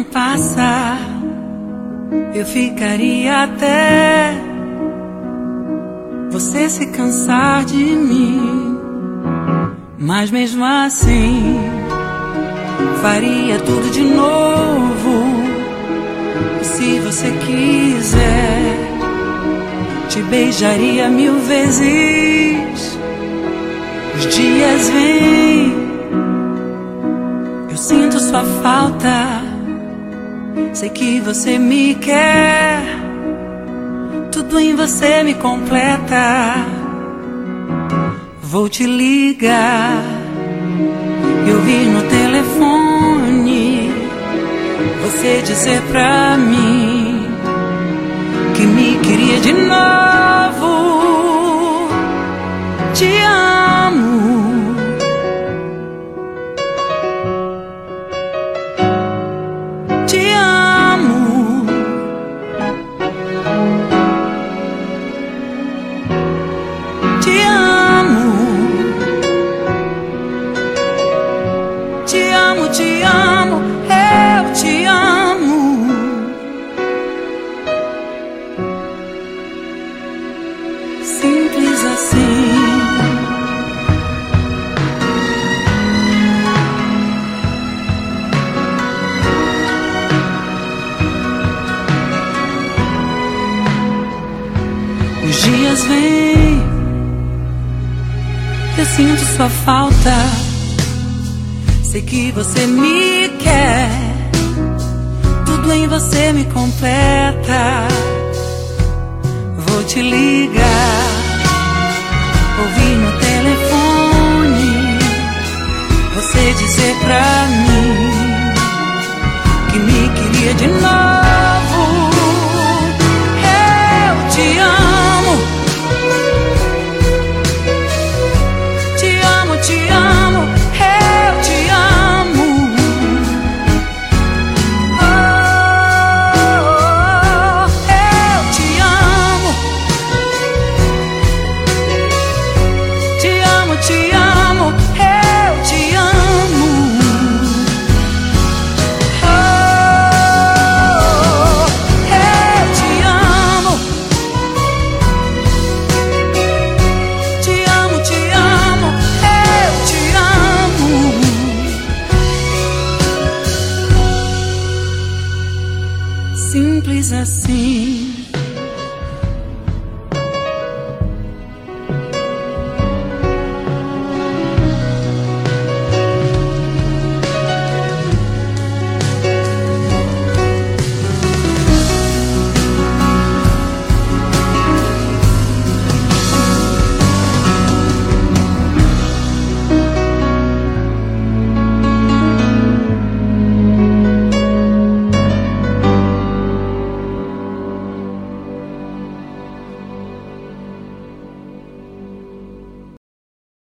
passa, eu ficaria até você se cansar de mim. Mas mesmo assim, faria tudo de novo. E se você quiser, te beijaria 1000 vezes. Os dias vêm, eu sinto sua falta. Sei que você me quer, tudo em você me completa. Vou te ligar, eu vi no telefone você dizer pra mim que me queria de novo. Te amo, te amo, te amo, te amo, te amo, eu te amo. Simples assim. Os dias vêm, eu sinto sua falta. Sei que você me quer, tudo em você me completa. Vou te ligar, ouvi no telefone você dizer pra mim que me queria de novo. Eu te amo, te amo, te amo, eu te amo. Oh, eu te amo, te amo, te amo, eu te amo. Oh, eu te amo, te amo, te amo, eu te amo. Simples assim.